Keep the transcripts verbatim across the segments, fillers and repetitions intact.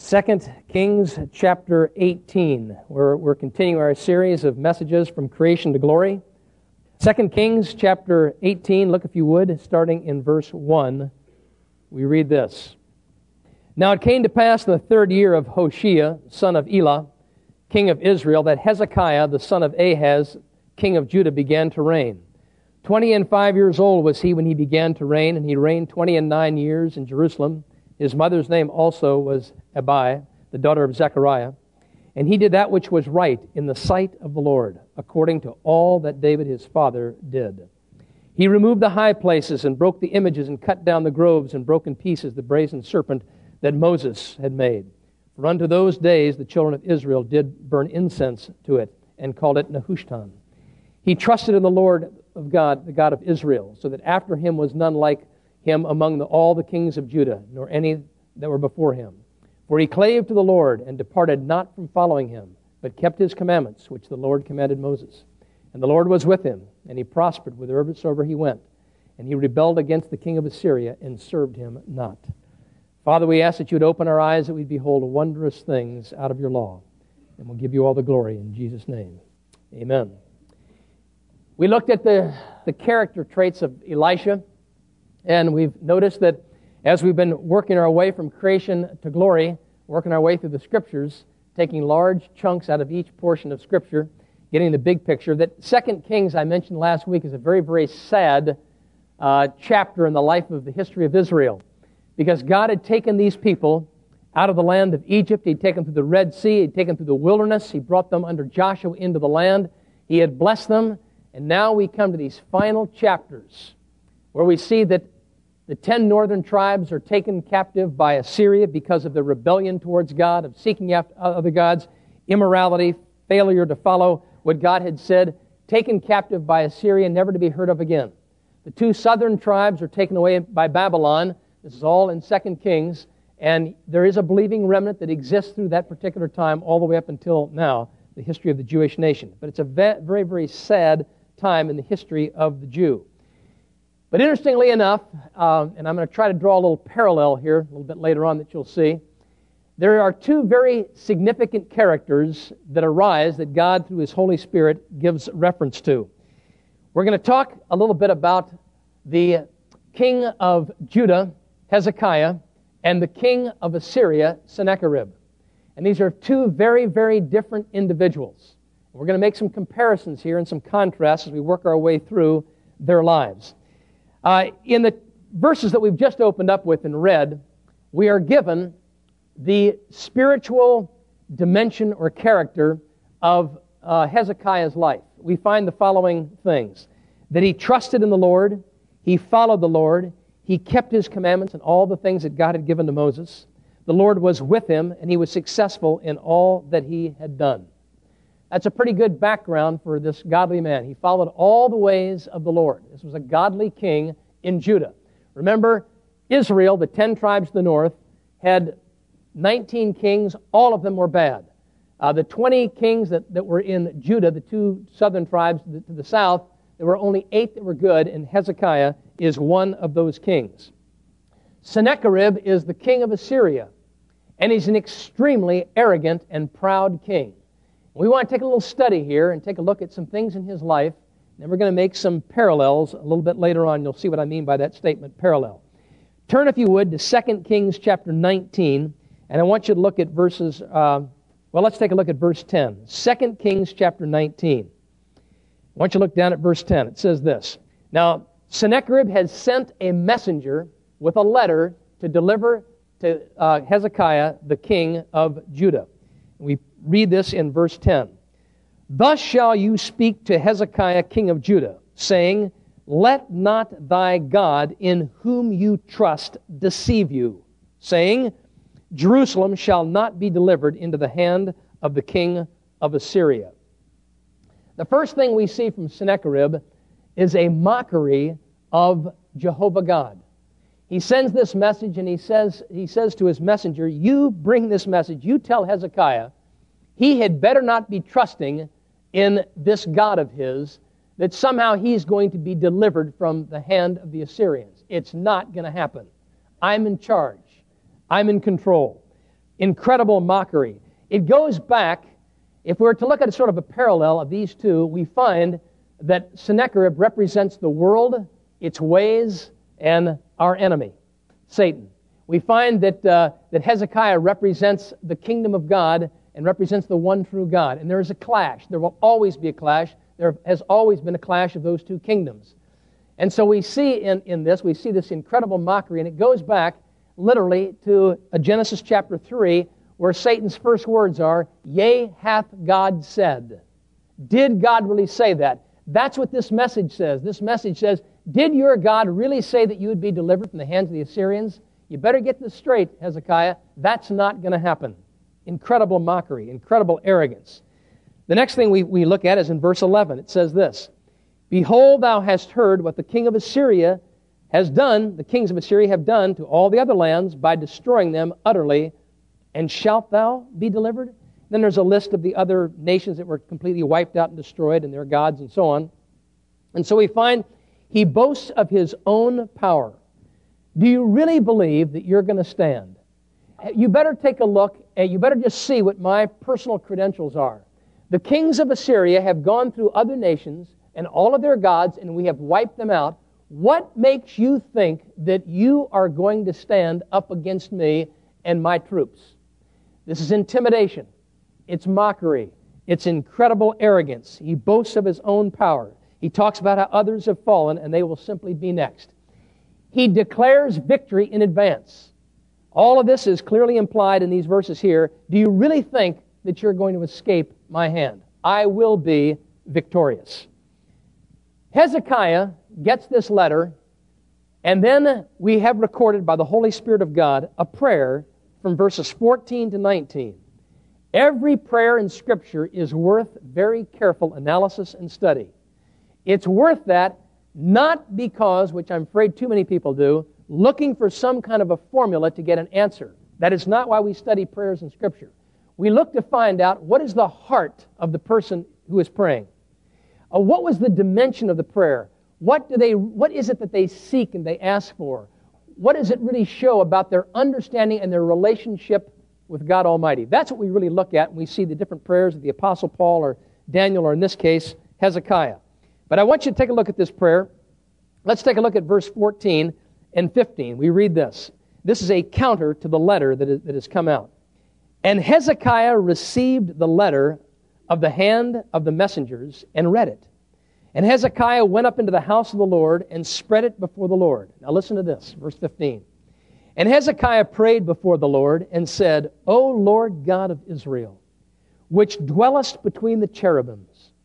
Second Kings chapter eighteen. We're, we're continuing our series of messages from creation to glory. Second Kings chapter eighteen, look if you would, starting in verse one. We read this. Now it came to pass in the third year of Hoshea, son of Elah, king of Israel, that Hezekiah, the son of Ahaz, king of Judah, began to reign. Twenty and five years old was he when he began to reign, and he reigned twenty and nine years in Jerusalem. His mother's name also was Abi, the daughter of Zechariah. And he did that which was right in the sight of the Lord, according to all that David his father did. He removed the high places and broke the images and cut down the groves and broke in pieces the brazen serpent that Moses had made. For unto those days the children of Israel did burn incense to it and called it Nehushtan. He trusted in the Lord of God, the God of Israel, so that after him was none like him among the, all the kings of Judah, nor any that were before him. For he clave to the Lord and departed not from following him, but kept his commandments, which the Lord commanded Moses. And the Lord was with him, and he prospered whithersoever he went. And he rebelled against the king of Assyria and served him not. Father, we ask that you would open our eyes that we behold wondrous things out of your law. And we'll give you all the glory in Jesus' name. Amen. We looked at the, the character traits of Elisha. And we've noticed that as we've been working our way from creation to glory, working our way through the Scriptures, taking large chunks out of each portion of Scripture, getting the big picture, that Second Kings, I mentioned last week, is a very, very sad uh, chapter in the life of the history of Israel. Because God had taken these people out of the land of Egypt. He'd taken them through the Red Sea. He'd taken them through the wilderness. He brought them under Joshua into the land. He had blessed them. And now we come to these final chapters where we see that the ten northern tribes are taken captive by Assyria because of their rebellion towards God, of seeking after other gods, immorality, failure to follow what God had said, taken captive by Assyria, never to be heard of again. The two southern tribes are taken away by Babylon. This is all in Second Kings, and there is a believing remnant that exists through that particular time all the way up until now, the history of the Jewish nation. But it's a very, very sad time in the history of the Jew. But interestingly enough, uh, and I'm going to try to draw a little parallel here a little bit later on that you'll see, there are two very significant characters that arise that God, through His Holy Spirit, gives reference to. We're going to talk a little bit about the king of Judah, Hezekiah, and the king of Assyria, Sennacherib. And these are two very, very different individuals. We're going to make some comparisons here and some contrasts as we work our way through their lives. Uh, in the verses that we've just opened up with and read, we are given the spiritual dimension or character of uh, Hezekiah's life. We find the following things: that he trusted in the Lord, he followed the Lord, he kept his commandments and all the things that God had given to Moses. The Lord was with him, and he was successful in all that he had done. That's a pretty good background for this godly man. He followed all the ways of the Lord. This was a godly king in Judah. Remember, Israel, the ten tribes of the north, had nineteen kings. All of them were bad. Uh, the twenty kings that, that were in Judah, the two southern tribes to the, to the south, there were only eight that were good, and Hezekiah is one of those kings. Sennacherib is the king of Assyria, and he's an extremely arrogant and proud king. We want to take a little study here and take a look at some things in his life. And we're going to make some parallels a little bit later on. You'll see what I mean by that statement, parallel. Turn, if you would, to Second Kings chapter nineteen. And I want you to look at verses, uh, well, let's take a look at verse ten. Second Kings chapter nineteen. I want you to look down at verse ten. It says this: Now, Sennacherib had sent a messenger with a letter to deliver to uh, Hezekiah, the king of Judah. We read this in verse ten. Thus shall you speak to Hezekiah, king of Judah, saying, Let not thy God in whom you trust deceive you, saying, Jerusalem shall not be delivered into the hand of the king of Assyria. The first thing we see from Sennacherib is a mockery of Jehovah God. He sends this message, and he says, he says to his messenger, you bring this message, you tell Hezekiah, he had better not be trusting in this God of his, that somehow he's going to be delivered from the hand of the Assyrians. It's not going to happen. I'm in charge. I'm in control. incredible mockery. It goes back, if we were to look at a sort of a parallel of these two, we find that Sennacherib represents the world, its ways, and our enemy, Satan. We find that, uh, that Hezekiah represents the kingdom of God and represents the one true God. And there is a clash. There will always be a clash. There has always been a clash of those two kingdoms. And so we see in, in this, we see this incredible mockery, and it goes back literally to uh, Genesis chapter three, where Satan's first words are, "Yea, hath God said." Did God really say that? That's what this message says. This message says, did your God really say that you would be delivered from the hands of the Assyrians? You better get this straight, Hezekiah. That's not going to happen. Incredible mockery, incredible arrogance. The next thing we, we look at is in verse eleven. It says this, "Behold, thou hast heard what the king of Assyria has done, the kings of Assyria have done to all the other lands by destroying them utterly, and shalt thou be delivered?" Then there's a list of the other nations that were completely wiped out and destroyed, and their gods and so on. And so we find he boasts of his own power. Do you really believe that you're going to stand? You better take a look, and you better just see what my personal credentials are. The kings of Assyria have gone through other nations and all of their gods, and we have wiped them out. What makes you think that you are going to stand up against me and my troops? This is intimidation. It's mockery. It's incredible arrogance. He boasts of his own power. He talks about how others have fallen and they will simply be next. He declares victory in advance. All of this is clearly implied in these verses here. Do you really think that you're going to escape my hand? I will be victorious. Hezekiah gets this letter, and then we have recorded by the Holy Spirit of God a prayer from verses fourteen to nineteen. Every prayer in Scripture is worth very careful analysis and study. It's worth that not because, which I'm afraid too many people do, looking for some kind of a formula to get an answer. That is not why we study prayers in Scripture. We look to find out what is the heart of the person who is praying. Uh, what was the dimension of the prayer? What do they? What is it that they seek and they ask for? What does it really show about their understanding and their relationship with God Almighty? That's what we really look at when we see the different prayers of the Apostle Paul or Daniel, or in this case, Hezekiah. But I want you to take a look at this prayer. Let's take a look at verse fourteen and fifteen. We read this. This is a counter to the letter that, is, that has come out. "And Hezekiah received the letter of the hand of the messengers and read it. And Hezekiah went up into the house of the Lord and spread it before the Lord." Now listen to this, verse fifteen. "And Hezekiah prayed before the Lord and said, O Lord God of Israel, which dwellest between the cherubims,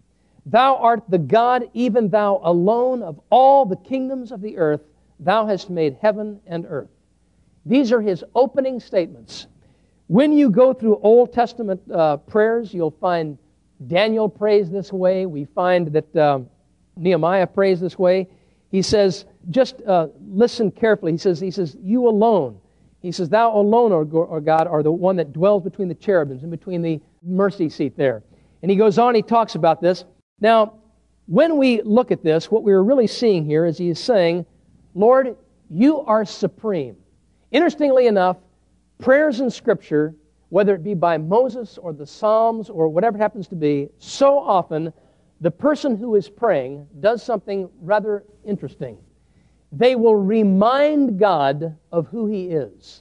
Thou art the God, even Thou alone, of all the kingdoms of the earth. Thou hast made heaven and earth." These are his opening statements. When you go through Old Testament uh, prayers, you'll find Daniel prays this way. We find that um, Nehemiah prays this way. He says, just uh, listen carefully. He says, he says, "You alone." He says, "Thou alone, O God, are the one that dwells between the cherubims," in between the mercy seat there. And he goes on, he talks about this. Now, when we look at this, what we're really seeing here is he is saying, Lord, you are supreme. Interestingly enough, prayers in Scripture, whether it be by Moses or the Psalms or whatever it happens to be, so often the person who is praying does something rather interesting. They will remind God of who He is.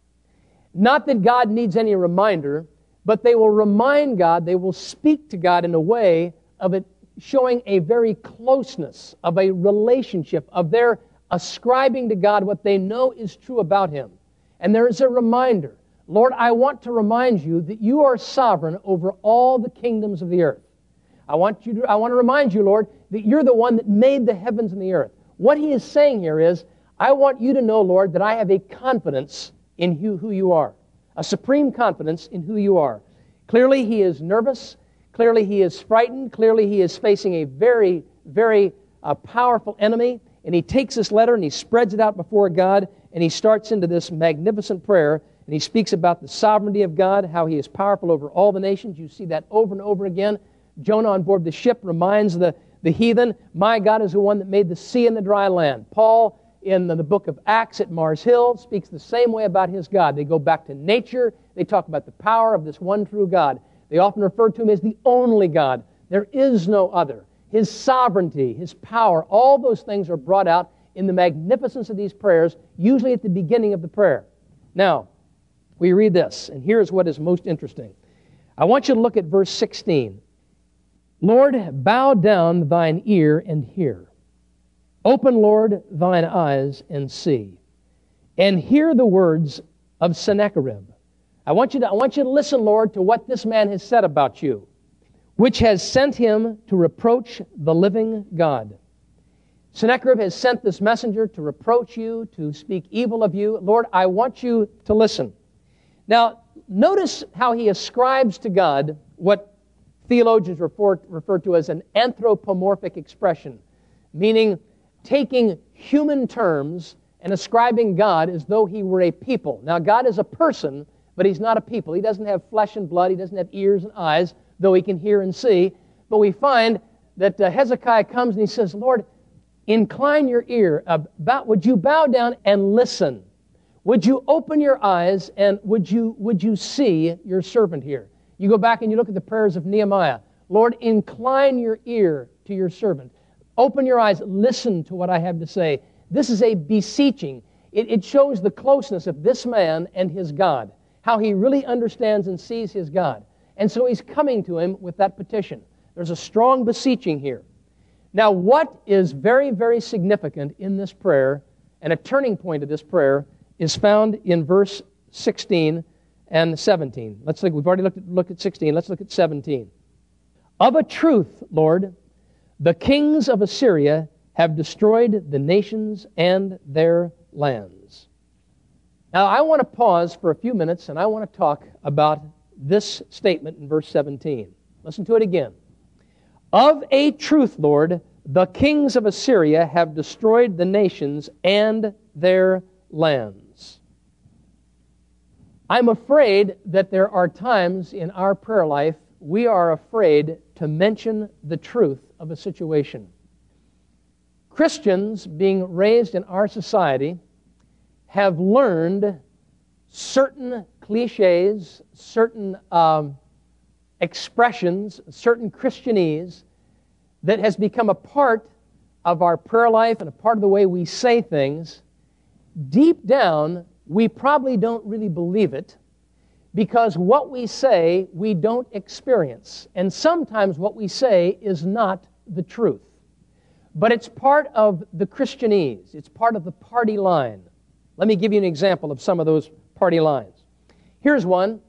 Not that God needs any reminder, but they will remind God, they will speak to God in a way of it showing a very closeness, of a relationship, of their ascribing to God what they know is true about Him. And there is a reminder. Lord, I want to remind you that you are sovereign over all the kingdoms of the earth. I want you to, I want to remind you, Lord, that you're the one that made the heavens and the earth. What he is saying here is, I want you to know, Lord, that I have a confidence in who, who you are, a supreme confidence in who you are. Clearly, he is nervous. Clearly, he is frightened. Clearly, he is facing a very, very uh, powerful enemy. And he takes this letter and he spreads it out before God, and he starts into this magnificent prayer. And he speaks about the sovereignty of God, how he is powerful over all the nations. You see that over and over again. Jonah on board the ship reminds the, the heathen, my God is the one that made the sea and the dry land. Paul in the, the book of Acts at Mars Hill speaks the same way about his God. They go back to nature. They talk about the power of this one true God. They often refer to him as the only God. There is no other. His sovereignty, his power, all those things are brought out in the magnificence of these prayers, usually at the beginning of the prayer. Now, we read this, and here's what is most interesting. I want you to look at verse sixteen. Lord, bow down thine ear and hear. Open, Lord, thine eyes and see. And hear the words of Sennacherib. I want you to, I want you to listen, Lord, to what this man has said about you, which has sent him to reproach the living God. Sennacherib has sent this messenger to reproach you, to speak evil of you. Lord, I want you to listen. Now, notice how he ascribes to God what theologians refer, refer to as an anthropomorphic expression, meaning taking human terms and ascribing God as though he were a people. Now, God is a person, but he's not a people. He doesn't have flesh and blood. He doesn't have ears and eyes, though he can hear and see. But we find that uh, Hezekiah comes and he says, Lord, incline your ear. Uh, bow, would you bow down and listen? Would you open your eyes and would you, would you see your servant here? You go back and you look at the prayers of Nehemiah. Lord, incline your ear to your servant. Open your eyes. Listen to what I have to say. This is a beseeching. It, it shows the closeness of this man and his God, how he really understands and sees his God. And so he's coming to him with that petition. There's a strong beseeching here. Now, what is very, very significant in this prayer, and a turning point of this prayer, is found in verse sixteen and seventeen. Let's look. We've already looked at, looked at sixteen. Let's look at seventeen. Of a truth, Lord, the kings of Assyria have destroyed the nations and their lands. Now, I want to pause for a few minutes, and I want to talk about this statement in verse seventeen. Listen to it again. Of a truth, Lord, the kings of Assyria have destroyed the nations and their lands. I'm afraid that there are times in our prayer life we are afraid to mention the truth of a situation. Christians being raised in our society have learned certain cliches, certain um, expressions, certain Christianese that has become a part of our prayer life and a part of the way we say things. Deep down, we probably don't really believe it because what we say, we don't experience. And sometimes what we say is not the truth. But it's part of the Christianese. It's part of the party line. Let me give you an example of some of those party lines. Here's one.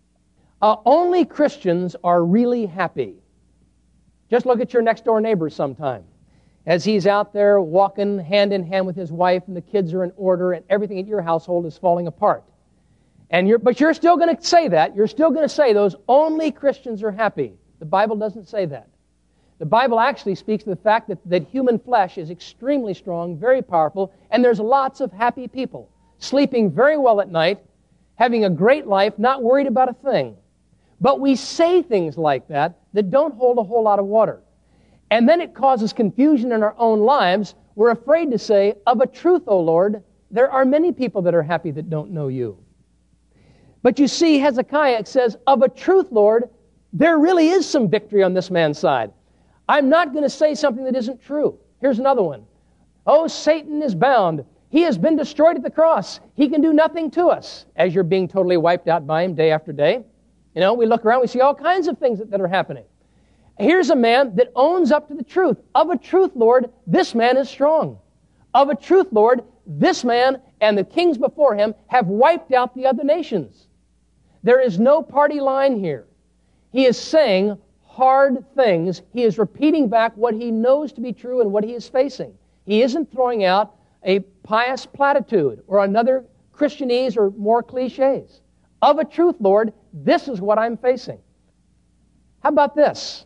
Uh, only Christians are really happy. Just look at your next door neighbor sometime. As he's out there walking hand in hand with his wife and the kids are in order and everything at your household is falling apart. And you're, but you're still going to say that. You're still going to say those only Christians are happy. The Bible doesn't say that. The Bible actually speaks to the fact that, that human flesh is extremely strong, very powerful, and there's lots of happy people sleeping very well at night, having a great life, not worried about a thing. But we say things like that that don't hold a whole lot of water. And then it causes confusion in our own lives. We're afraid to say, of a truth, O Lord, there are many people that are happy that don't know you. But you see, Hezekiah says, of a truth, Lord, there really is some victory on this man's side. I'm not going to say something that isn't true. Here's another one. Oh, Satan is bound. He has been destroyed at the cross. He can do nothing to us, as you're being totally wiped out by him day after day. You know, we look around, we see all kinds of things that, that are happening. Here's a man that owns up to the truth. Of a truth, Lord, this man is strong. Of a truth, Lord, this man and the kings before him have wiped out the other nations. There is no party line here. He is saying hard things. He is repeating back what he knows to be true and what he is facing. He isn't throwing out a pious platitude or another Christianese or more cliches. Of a truth, Lord, this is what I'm facing. How about this?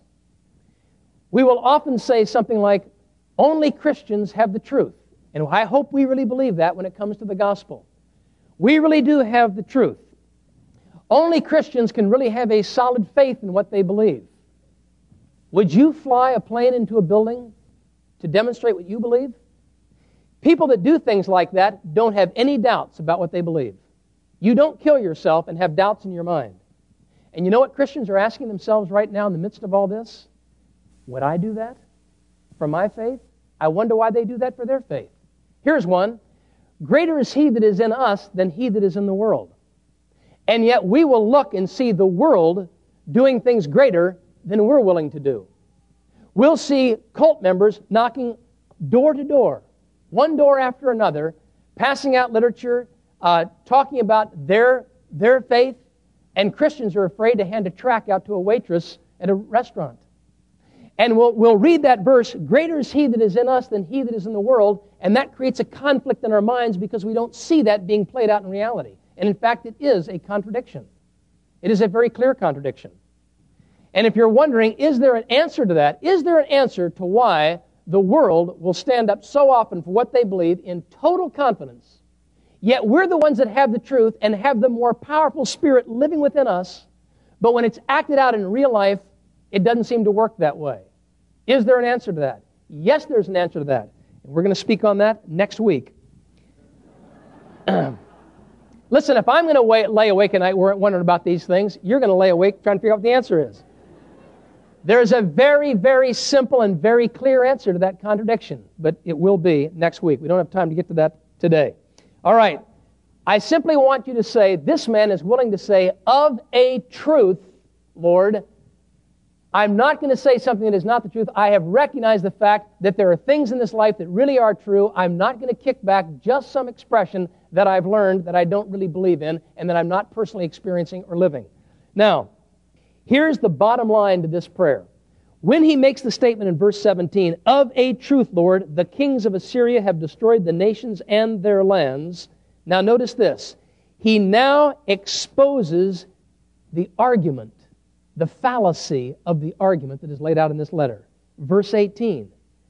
We will often say something like, only Christians have the truth. And I hope we really believe that when it comes to the gospel. We really do have the truth. Only Christians can really have a solid faith in what they believe. Would you fly a plane into a building to demonstrate what you believe? People that do things like that don't have any doubts about what they believe. You don't kill yourself and have doubts in your mind. And you know what Christians are asking themselves right now in the midst of all this? Would I do that for my faith? I wonder why they do that for their faith. Here's one. Greater is he that is in us than he that is in the world. And yet we will look and see the world doing things greater than we're willing to do. We'll see cult members knocking door to door, one door after another, passing out literature, uh, talking about their, their faith, and Christians are afraid to hand a tract out to a waitress at a restaurant. And we'll, we'll read that verse, greater is he that is in us than he that is in the world, and that creates a conflict in our minds because we don't see that being played out in reality. And in fact, it is a contradiction. It is a very clear contradiction. And if you're wondering, is there an answer to that? Is there an answer to why the world will stand up so often for what they believe in total confidence, yet we're the ones that have the truth and have the more powerful spirit living within us, but when it's acted out in real life, it doesn't seem to work that way? Is there an answer to that? Yes, there's an answer to that. And we're going to speak on that next week. Listen, if I'm going to wait, lay awake at night wondering about these things, you're going to lay awake trying to figure out what the answer is. There's a very, very simple and very clear answer to that contradiction, but it will be next week. We don't have time to get to that today. All right. I simply want you to say, this man is willing to say, of a truth, Lord, I'm not going to say something that is not the truth. I have recognized the fact that there are things in this life that really are true. I'm not going to kick back just some expression that I've learned that I don't really believe in and that I'm not personally experiencing or living. Now, here's the bottom line to this prayer. When he makes the statement in verse seventeen, of a truth, Lord, the kings of Assyria have destroyed the nations and their lands. Now notice this. He now exposes the argument, the fallacy of the argument that is laid out in this letter. Verse eighteen,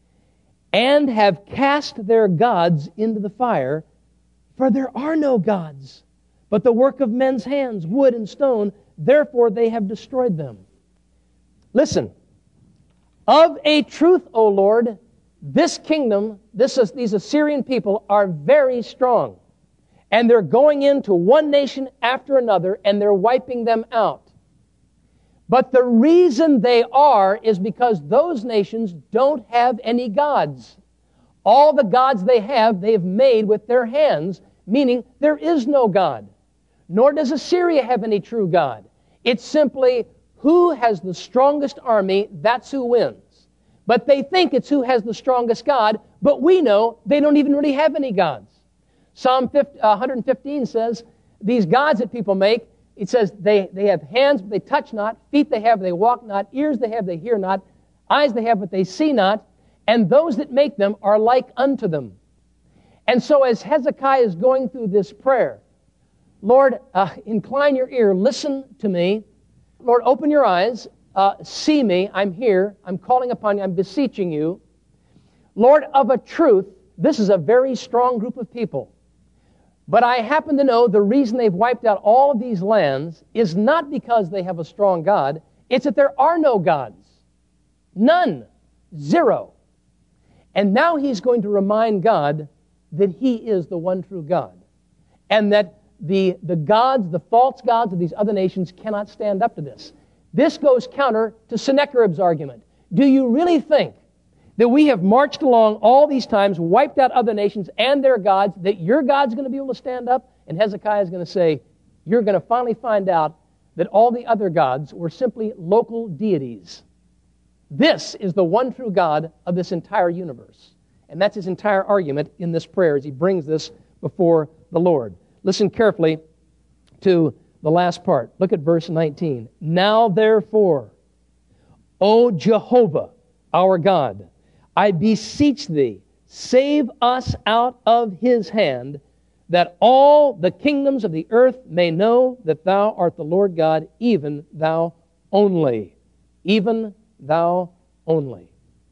and have cast their gods into the fire, for there are no gods, but the work of men's hands, wood and stone, therefore they have destroyed them. Listen, of a truth, O Lord, this kingdom, this is, these Assyrian people are very strong. And they're going into one nation after another, and they're wiping them out. But the reason they are is because those nations don't have any gods. All the gods they have, they've made with their hands, meaning there is no God. Nor does Assyria have any true God. It's simply who has the strongest army, that's who wins. But they think it's who has the strongest God, but we know they don't even really have any gods. Psalm one fifteen says, these gods that people make, it says they, they have hands, but they touch not, feet they have, but they walk not, ears they have, they hear not, eyes they have, but they see not, and those that make them are like unto them. And so as Hezekiah is going through this prayer, Lord, uh, incline your ear, listen to me. Lord, open your eyes, uh, see me, I'm here, I'm calling upon you, I'm beseeching you. Lord, of a truth, this is a very strong group of people. But I happen to know the reason they've wiped out all of these lands is not because they have a strong God, it's that there are no gods. None. Zero. And now he's going to remind God that he is the one true God. And that the, the gods, the false gods of these other nations cannot stand up to this. This goes counter to Sennacherib's argument. Do you really think that we have marched along all these times, wiped out other nations and their gods, that your God's going to be able to stand up? And Hezekiah is going to say, you're going to finally find out that all the other gods were simply local deities. This is the one true God of this entire universe. And that's his entire argument in this prayer as he brings this before the Lord. Listen carefully to the last part. Look at verse nineteen. Now therefore, O Jehovah, our God, I beseech thee, save us out of his hand, that all the kingdoms of the earth may know that thou art the Lord God, even thou only. Even thou only.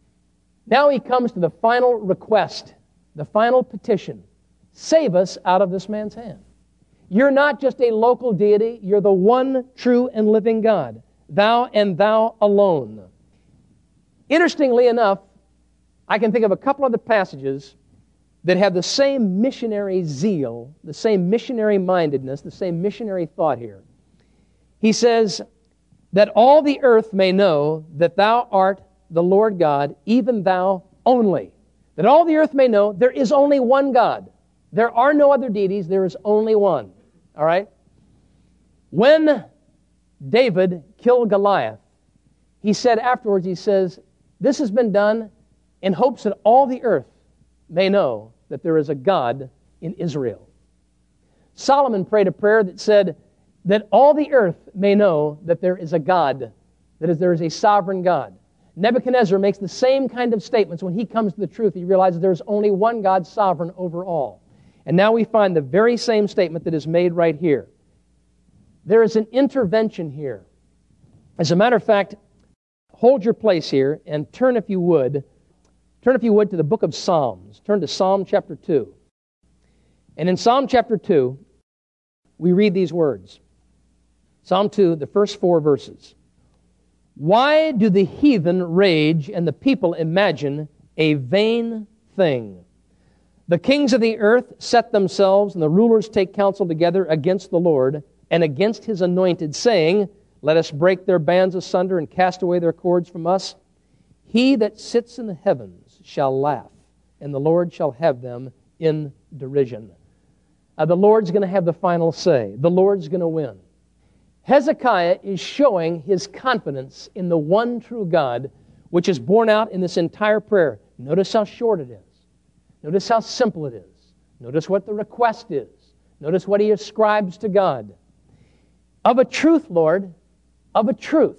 Now he comes to the final request, the final petition. Save us out of this man's hand. You're not just a local deity, you're the one true and living God. Thou and thou alone. Interestingly enough, I can think of a couple other passages that have the same missionary zeal, the same missionary mindedness, the same missionary thought here. He says, that all the earth may know that thou art the Lord God, even thou only. That all the earth may know there is only one God. There are no other deities, there is only one. All right? When David killed Goliath, he said afterwards, he says, this has been done in hopes that all the earth may know that there is a God in Israel. Solomon prayed a prayer that said that all the earth may know that there is a God, that is, there is a sovereign God. Nebuchadnezzar makes the same kind of statements when he comes to the truth. He realizes there is only one God sovereign over all. And now we find the very same statement that is made right here. There is an intervention here. As a matter of fact, hold your place here and turn, if you would, turn, if you would, to the book of Psalms. Turn to Psalm chapter two. And in Psalm chapter two, we read these words. Psalm two, the first four verses. Why do the heathen rage and the people imagine a vain thing? The kings of the earth set themselves, and the rulers take counsel together against the Lord and against his anointed, saying, let us break their bands asunder and cast away their cords from us. He that sits in the heavens shall laugh, and the Lord shall have them in derision. Uh, the Lord's going to have the final say. The Lord's going to win. Hezekiah is showing his confidence in the one true God, which is borne out in this entire prayer. Notice how short it is. Notice how simple it is. Notice what the request is. Notice what he ascribes to God. Of a truth, Lord, of a truth,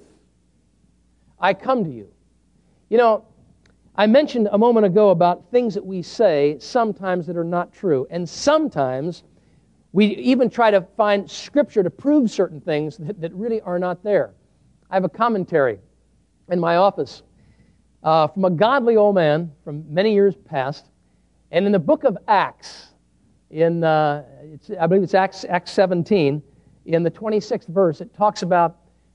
I come to you. You know, I mentioned a moment ago about things that we say sometimes that are not true. And sometimes we even try to find Scripture to prove certain things that, that really are not there. I have a commentary in my office uh, from a godly old man from many years past. And in the book of Acts, in uh, it's, I believe it's Acts, Acts seventeen, in the twenty-sixth verse, it talks about,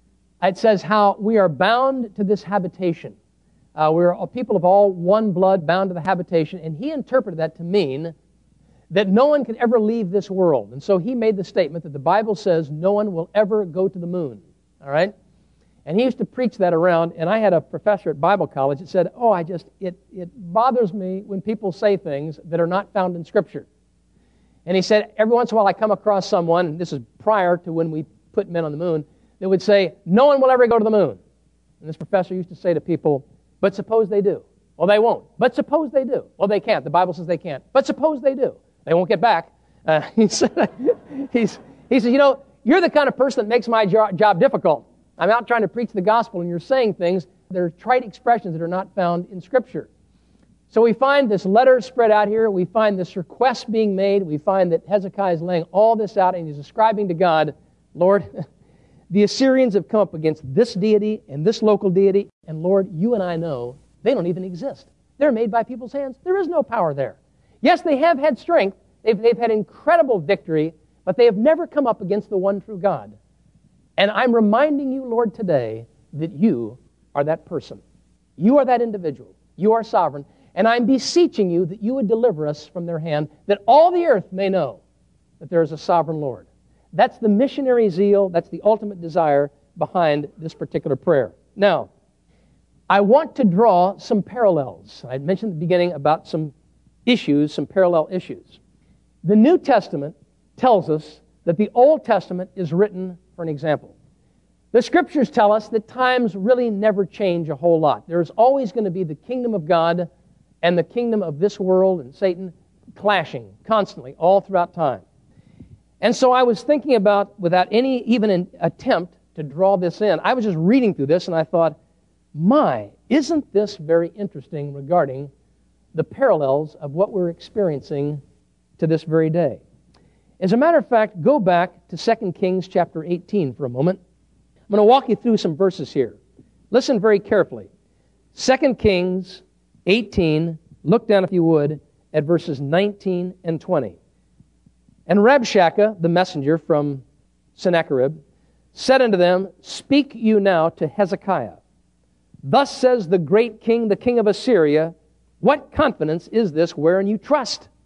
it says how we are bound to this habitation. Uh, we're a people of all one blood bound to the habitation. And he interpreted that to mean that no one can ever leave this world. And so he made the statement that the Bible says no one will ever go to the moon. All right? And he used to preach that around, and I had a professor at Bible college that said, oh, I just, it, it bothers me when people say things that are not found in Scripture. And he said, every once in a while I come across someone, and this is prior to when we put men on the moon, that would say, no one will ever go to the moon. And this professor used to say to people, but suppose they do. Well, they won't. But suppose they do. Well, they can't. The Bible says they can't. But suppose they do. They won't get back. Uh, he said, he's, he said, you know, you're the kind of person that makes my jo- job difficult. I'm out trying to preach the gospel, and you're saying things that are trite expressions that are not found in Scripture. So we find this letter spread out here. We find this request being made. We find that Hezekiah is laying all this out, and he's ascribing to God, Lord, the Assyrians have come up against this deity and this local deity, and Lord, you and I know they don't even exist. They're made by people's hands. There is no power there. Yes, they have had strength. They've, they've had incredible victory, but they have never come up against the one true God. And I'm reminding you, Lord, today that you are that person. You are that individual. You are sovereign. And I'm beseeching you that you would deliver us from their hand, that all the earth may know that there is a sovereign Lord. That's the missionary zeal. That's the ultimate desire behind this particular prayer. Now, I want to draw some parallels. I mentioned at the beginning about some issues, some parallel issues. The New Testament tells us that the Old Testament is written for an example. The Scriptures tell us that times really never change a whole lot. There's always going to be the kingdom of God and the kingdom of this world and Satan clashing constantly all throughout time. And so I was thinking about, without any even an attempt to draw this in, I was just reading through this and I thought, my, isn't this very interesting regarding the parallels of what we're experiencing to this very day. As a matter of fact, go back to Second Kings chapter eighteen for a moment. I'm going to walk you through some verses here. Listen very carefully. Second Kings eighteen, look down if you would, at verses nineteen and twenty. And Rabshakeh, the messenger from Sennacherib, said unto them, Speak you now to Hezekiah. Thus says the great king, the king of Assyria, What confidence is this wherein you trust?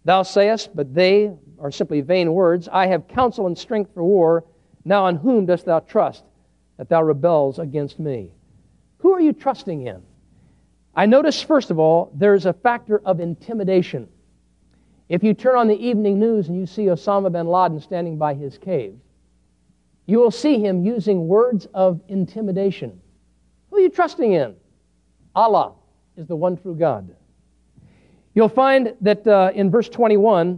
Thou sayest, but they are simply vain words, I have counsel and strength for war. Now on whom dost thou trust, that thou rebels against me? Who are you trusting in? I notice, first of all, there's a factor of intimidation. If you turn on the evening news and you see Osama bin Laden standing by his cave, you will see him using words of intimidation. Who are you trusting in? Allah is the one true God. You'll find that uh, in verse twenty-one,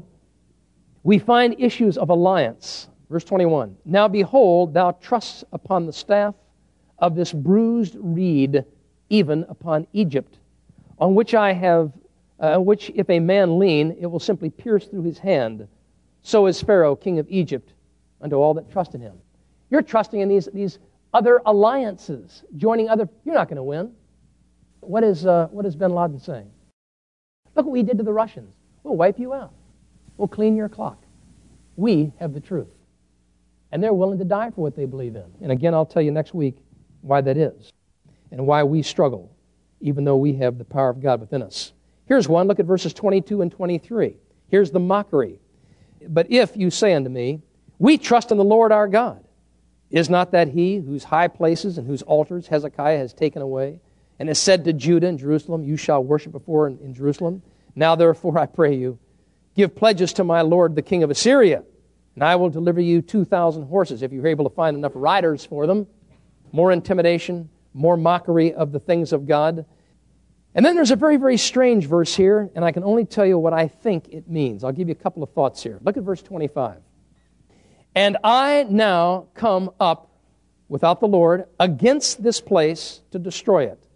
we find issues of alliance. Verse twenty-one, Now behold, thou trustest upon the staff of this bruised reed, even upon Egypt, on which I have, uh, which if a man lean, it will simply pierce through his hand. So is Pharaoh, king of Egypt, unto all that trust in him. You're trusting in these, these other alliances, joining other... You're not going to win. What is, uh, what is bin Laden saying? Look what we did to the Russians. We'll wipe you out. We'll clean your clock. We have the truth. And they're willing to die for what they believe in. And again, I'll tell you next week why that is and why we struggle, even though we have the power of God within us. Here's one. Look at verses twenty-two and twenty-three. Here's the mockery. But if you say unto me, we trust in the Lord our God, is not that he whose high places and whose altars Hezekiah has taken away, and has said to Judah and Jerusalem, you shall worship before in, in Jerusalem? Now therefore I pray you, give pledges to my lord the king of Assyria, and I will deliver you two thousand horses, if you're able to find enough riders for them. More intimidation, more mockery of the things of God. And then there's a very, very strange verse here, and I can only tell you what I think it means. I'll give you a couple of thoughts here. Look at verse twenty-five. And I now come up without the Lord against this place to destroy it.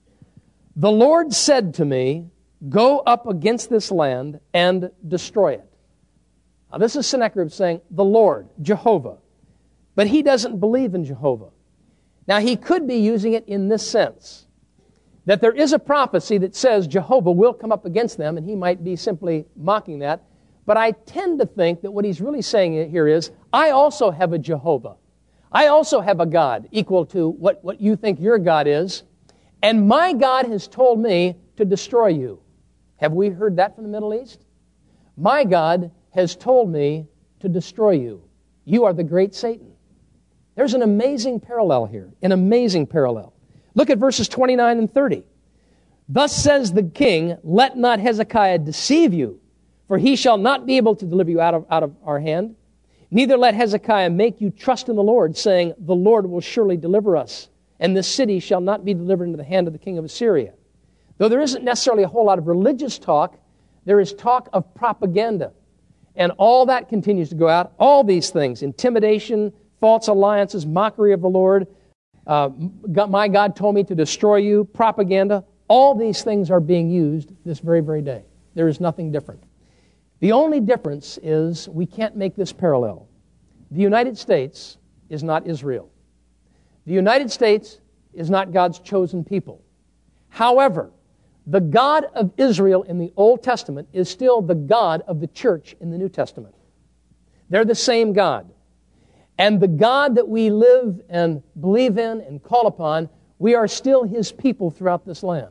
The Lord said to me, go up against this land and destroy it. Now this is Sennacherib saying, the Lord, Jehovah. But he doesn't believe in Jehovah. Now he could be using it in this sense, that there is a prophecy that says Jehovah will come up against them, and he might be simply mocking that. But I tend to think that what he's really saying here is, I also have a Jehovah. I also have a God equal to what, what you think your God is. And my God has told me to destroy you. Have we heard that from the Middle East? My God has told me to destroy you. You are the great Satan. There's an amazing parallel here, an amazing parallel. Look at verses twenty-nine and thirty. Thus says the king, let not Hezekiah deceive you, for he shall not be able to deliver you out of, out of our hand. Neither let Hezekiah make you trust in the Lord, saying, the Lord will surely deliver us, and this city shall not be delivered into the hand of the king of Assyria. Though there isn't necessarily a whole lot of religious talk, there is talk of propaganda. And all that continues to go out. All these things, intimidation, false alliances, mockery of the Lord, uh, my God told me to destroy you, propaganda, all these things are being used this very, very day. There is nothing different. The only difference is we can't make this parallel. The United States is not Israel. The United States is not God's chosen people. However, the God of Israel in the Old Testament is still the God of the church in the New Testament. They're the same God. And the God that we live and believe in and call upon, we are still his people throughout this land.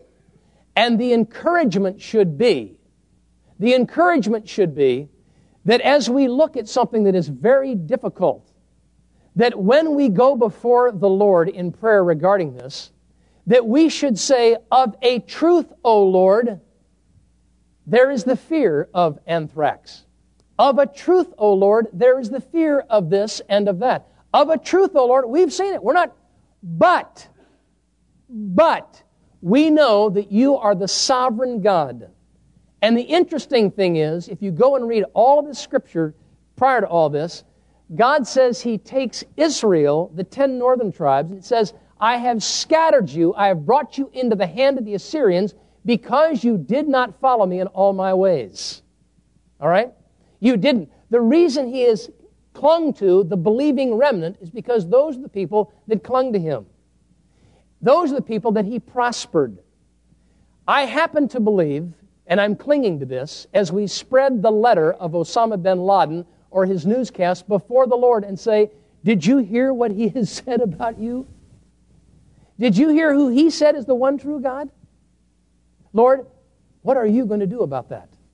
And the encouragement should be, the encouragement should be that as we look at something that is very difficult, that when we go before the Lord in prayer regarding this, that we should say, of a truth, O Lord, there is the fear of anthrax. Of a truth, O Lord, there is the fear of this and of that. Of a truth, O Lord, we've seen it. We're not, but, but, we know that you are the sovereign God. And the interesting thing is, if you go and read all of the scripture prior to all this, God says he takes Israel, the ten northern tribes, and it says, I have scattered you, I have brought you into the hand of the Assyrians because you did not follow me in all my ways. All right? You didn't. The reason he has clung to the believing remnant is because those are the people that clung to him. Those are the people that he prospered. I happen to believe, and I'm clinging to this, as we spread the letter of Osama bin Laden or his newscast before the Lord and say, did you hear what he has said about you? Did you hear who he said is the one true God? Lord, what are you going to do about that?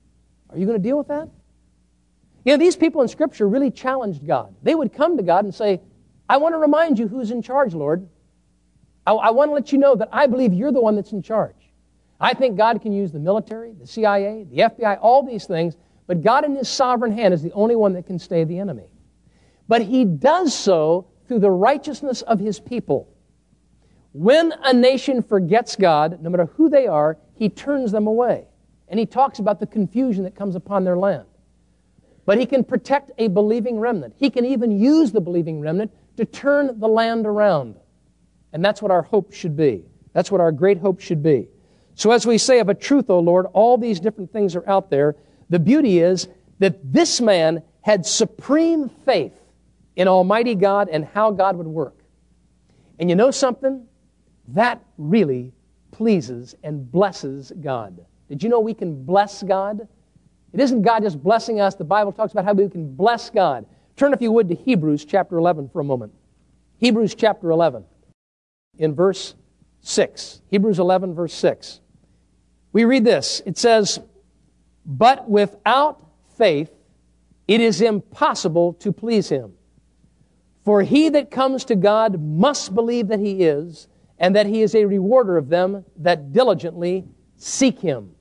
Are you going to deal with that? You know, these people in Scripture really challenged God. They would come to God and say, I want to remind you who's in charge, Lord. I, I want to let you know that I believe you're the one that's in charge. I think God can use the military, the C I A, the F B I, all these things, but God in His sovereign hand is the only one that can stay the enemy. But He does so through the righteousness of His people. When a nation forgets God, no matter who they are, He turns them away. And He talks about the confusion that comes upon their land. But He can protect a believing remnant. He can even use the believing remnant to turn the land around. And that's what our hope should be. That's what our great hope should be. So as we say of a truth, O Lord, all these different things are out there. The beauty is that this man had supreme faith in Almighty God and how God would work. And you know something? That really pleases and blesses God. Did you know we can bless God? It isn't God just blessing us. The Bible talks about how we can bless God. Turn, if you would, to Hebrews chapter eleven for a moment. Hebrews chapter eleven, in verse six. Hebrews eleven, verse six. We read this. It says, but without faith it is impossible to please Him. For he that comes to God must believe that He is, and that He is a rewarder of them that diligently seek Him.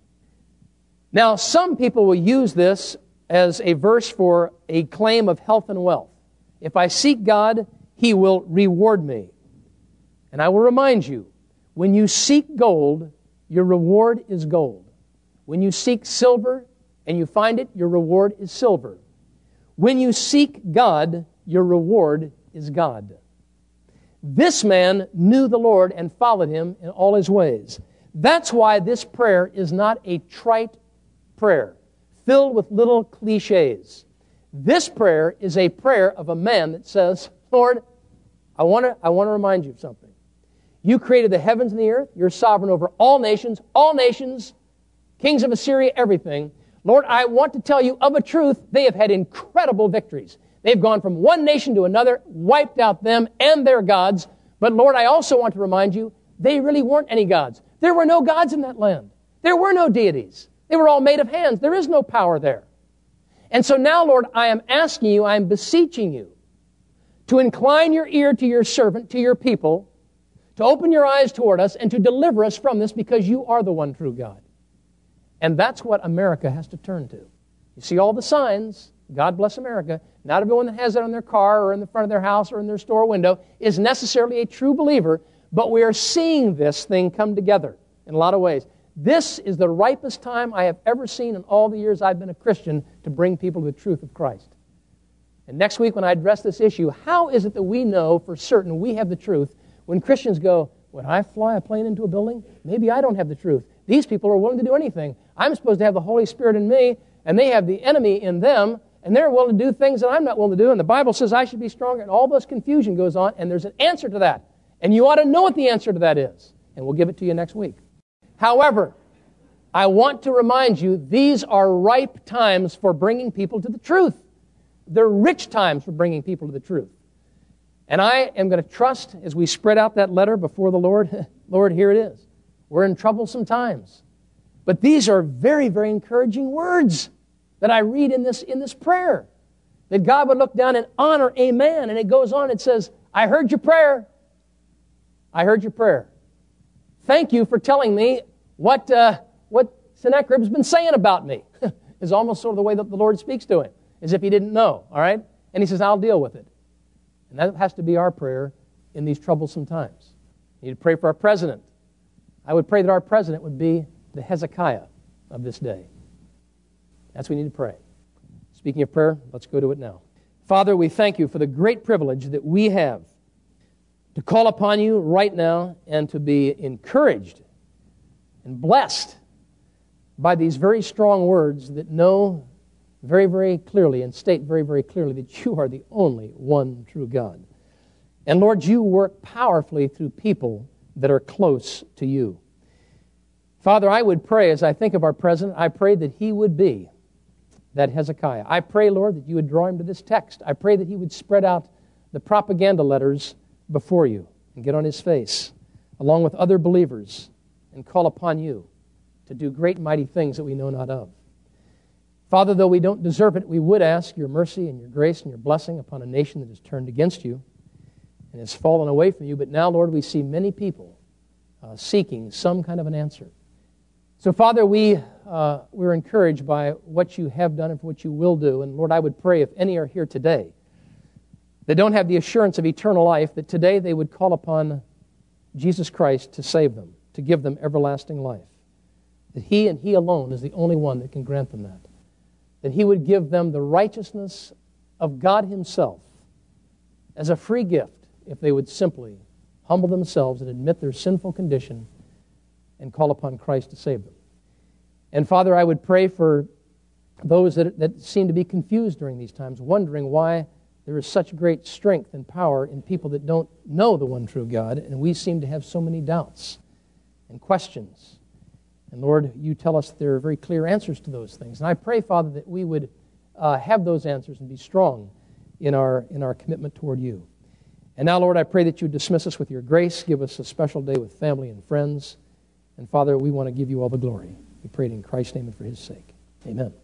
Now, some people will use this as a verse for a claim of health and wealth. If I seek God, He will reward me. And I will remind you, when you seek gold, your reward is gold. When you seek silver and you find it, your reward is silver. When you seek God, your reward is God. This man knew the Lord and followed Him in all His ways. That's why this prayer is not a trite prayer filled with little cliches. This prayer is a prayer of a man that says, Lord, I want to I want to remind you of something. You created the heavens and the earth. You're sovereign over all nations, all nations, kings of Assyria, everything. Lord, I want to tell you of a truth, they have had incredible victories. They've gone from one nation to another, wiped out them and their gods. But Lord, I also want to remind you, they really weren't any gods. There were no gods in that land. There were no deities. They were all made of hands. There is no power there. And so now, Lord, I am asking you, I am beseeching you to incline your ear to your servant, to your people, to open your eyes toward us and to deliver us from this because you are the one true God. And that's what America has to turn to. You see all the signs, God bless America. Not everyone that has that on their car or in the front of their house or in their store window is necessarily a true believer, but we are seeing this thing come together in a lot of ways. This is the ripest time I have ever seen in all the years I've been a Christian to bring people to the truth of Christ. And next week when I address this issue, how is it that we know for certain we have the truth when Christians go, when I fly a plane into a building, maybe I don't have the truth. These people are willing to do anything. I'm supposed to have the Holy Spirit in me, and they have the enemy in them, and they're willing to do things that I'm not willing to do, and the Bible says I should be stronger, and all this confusion goes on, and there's an answer to that. And you ought to know what the answer to that is, and we'll give it to you next week. However, I want to remind you, these are ripe times for bringing people to the truth. They're rich times for bringing people to the truth. And I am going to trust as we spread out that letter before the Lord, Lord, here it is. We're in troublesome times. But these are very, very encouraging words that I read in this, in this prayer. That God would look down and honor a man. And it goes on, it says, I heard your prayer. I heard your prayer. Thank you for telling me what, uh, what Sennacherib's been saying about me. Is almost sort of the way that the Lord speaks to him, as if he didn't know, all right? And he says, I'll deal with it. And that has to be our prayer in these troublesome times. We need to pray for our president. I would pray that our president would be the Hezekiah of this day. That's what we need to pray. Speaking of prayer, let's go to it now. Father, we thank you for the great privilege that we have to call upon you right now and to be encouraged and blessed by these very strong words that know very, very clearly and state very, very clearly that you are the only one true God. And Lord, you work powerfully through people that are close to you. Father, I would pray as I think of our president, I pray that he would be that Hezekiah. I pray, Lord, that you would draw him to this text. I pray that he would spread out the propaganda letters before you and get on his face, along with other believers, and call upon you to do great mighty things that we know not of. Father, though we don't deserve it, we would ask your mercy and your grace and your blessing upon a nation that has turned against you and has fallen away from you. But now, Lord, we see many people uh, seeking some kind of an answer. So, Father, we, uh, we're encouraged by what you have done and for what you will do. And, Lord, I would pray if any are here today that don't have the assurance of eternal life, that today they would call upon Jesus Christ to save them, to give them everlasting life. That He and He alone is the only one that can grant them that. That He would give them the righteousness of God Himself as a free gift if they would simply humble themselves and admit their sinful condition and call upon Christ to save them. And Father, I would pray for those that, that seem to be confused during these times, wondering why there is such great strength and power in people that don't know the one true God, and we seem to have so many doubts and questions. And Lord, you tell us there are very clear answers to those things. And I pray, Father, that we would uh, have those answers and be strong in our, in our commitment toward you. And now, Lord, I pray that you dismiss us with your grace, give us a special day with family and friends. And Father, we want to give you all the glory. We pray it in Christ's name and for His sake. Amen.